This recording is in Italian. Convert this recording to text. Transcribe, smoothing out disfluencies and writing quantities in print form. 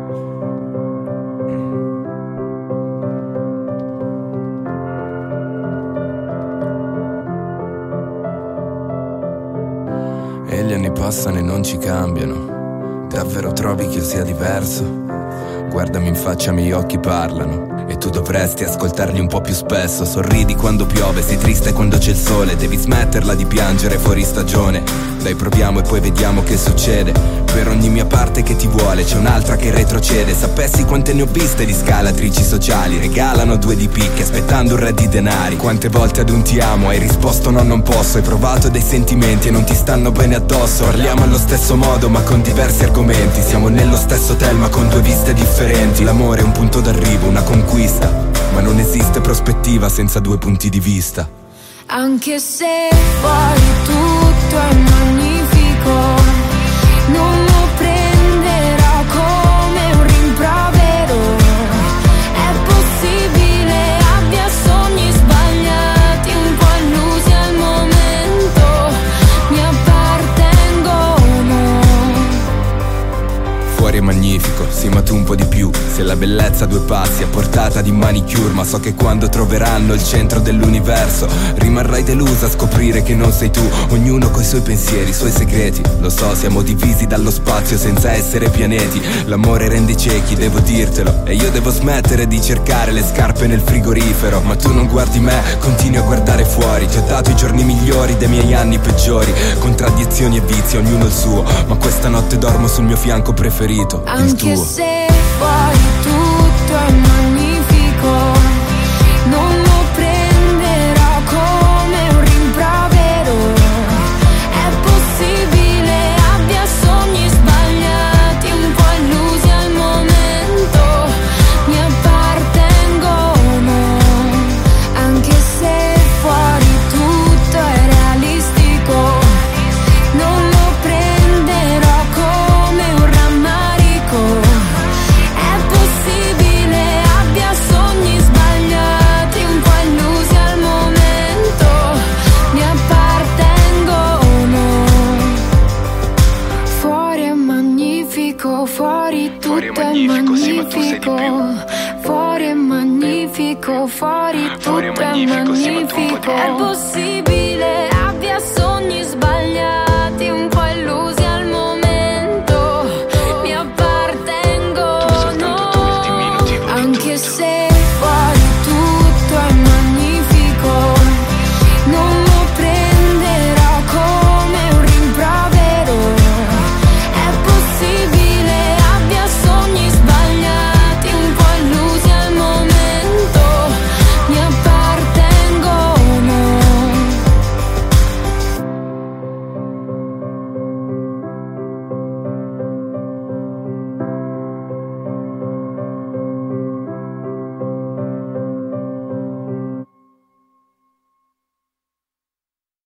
E gli anni passano e non ci cambiano. Davvero trovi che io sia diverso? Guardami in faccia, i miei occhi parlano. E tu dovresti ascoltarli un po' più spesso. Sorridi quando piove, sei triste quando c'è il sole. Devi smetterla di piangere fuori stagione. Dai, proviamo e poi vediamo che succede. Per ogni mia parte che ti vuole c'è un'altra che retrocede. Sapessi quante ne ho viste di scalatrici sociali. Regalano 2 di picche aspettando un re di denari. Quante volte ad un ti amo hai risposto no, non posso. Hai provato dei sentimenti e non ti stanno bene addosso. Parliamo allo stesso modo ma con diversi argomenti. Siamo nello stesso hotel ma con 2 viste differenti. L'amore è un punto d'arrivo, una conquista, ma non esiste prospettiva senza 2 punti di vista. Anche se fuori tutto è magnifico, non lo prenderò come un rimprovero. È possibile abbia sogni sbagliati, un po' illusi al momento, mi appartengono. Fuori è magnifico, sì ma tu un po' di più. Se la bellezza a 2 passi a portata di manicure. Ma so che quando troveranno il centro dell'universo rimarrai delusa a scoprire che non sei tu. Ognuno coi suoi pensieri, i suoi segreti. Lo so, siamo divisi dallo spazio senza essere pianeti. L'amore rende ciechi, devo dirtelo. E io devo smettere di cercare le scarpe nel frigorifero. Ma tu non guardi me, continui a guardare fuori. Ti ho dato i giorni migliori dei miei anni peggiori. Contraddizioni e vizi, ognuno il suo. Ma questa notte dormo sul mio fianco preferito, il tuo. Anche se fuori tutto è magnifico, non lo prenderò come un rimprovero. È possibile abbia sogni sbagliati, un po' illusi al momento, mi appartengono. Anche se fuori tutto è realistico, non lo prenderò come un rammarico. È possibile abbia sogni sbagliati, un po' illusi al momento, mi appartengono. Fuori è magnifico, fuori tutto è magnifico. Fuori è magnifico, fuori tutto è magnifico. È possibile abbia sogni sbagliati, un po' illusi